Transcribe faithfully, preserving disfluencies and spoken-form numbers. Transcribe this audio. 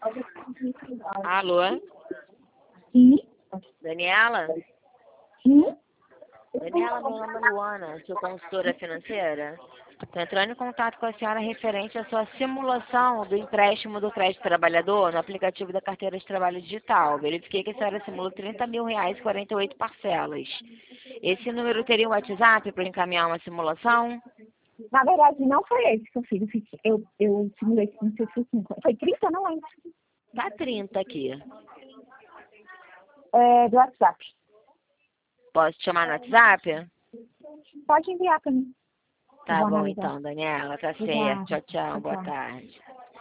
Alô? Sim? Daniela? Sim? Daniela, meu nome é Luana, sou consultora financeira. Estou entrando em contato com a senhora referente à sua simulação do empréstimo do crédito trabalhador no aplicativo da carteira de trabalho digital. Verifiquei que a senhora simulou trinta mil reais e quarenta e oito parcelas. Esse número teria um WhatsApp para encaminhar uma simulação? Na verdade, não foi esse que eu fiz. Eu, fiz- eu, eu simulei, não sei se foi cinco. Foi trinta, não lembro. Tá trinta aqui. É, do WhatsApp. Posso te chamar no WhatsApp? Pode enviar para mim. Tá Vou bom analisar. então, Daniela. Tá certo. Obrigada. Tchau, tchau. Tchau, Boa tchau. tarde.